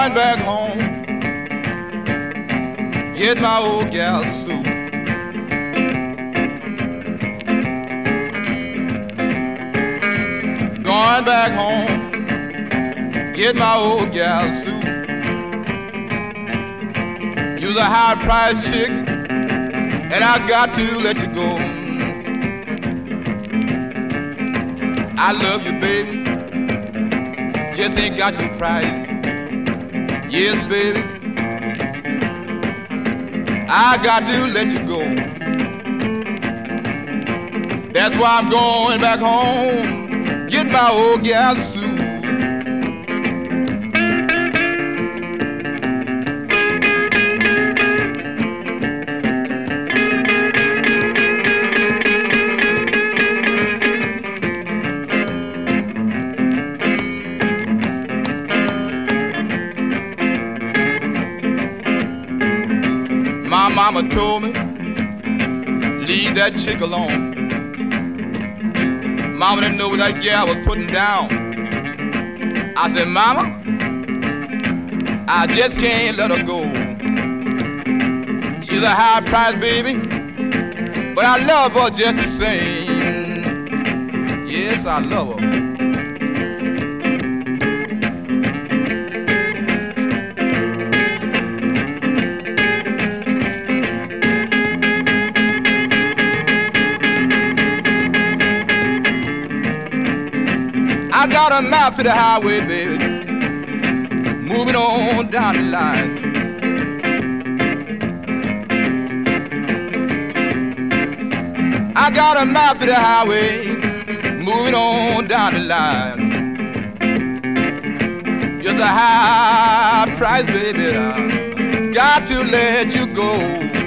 going back home, get my old gal suit. Going back home, get my old gal suit. You're a high-priced chick, and I got to let you go. I love you, baby, just ain't got your price. Yes, baby, I got to let you go. That's why I'm going back home, get my old gal suit. My mama told me, leave that chick alone. Mama didn't know what that gal was putting down. I said, Mama, I just can't let her go. She's a high price baby, but I love her just the same. Yes, I love her. I got a mouth to the highway, baby, moving on down the line. I got a mouth to the highway, moving on down the line. You're the high price, baby, I got to let you go.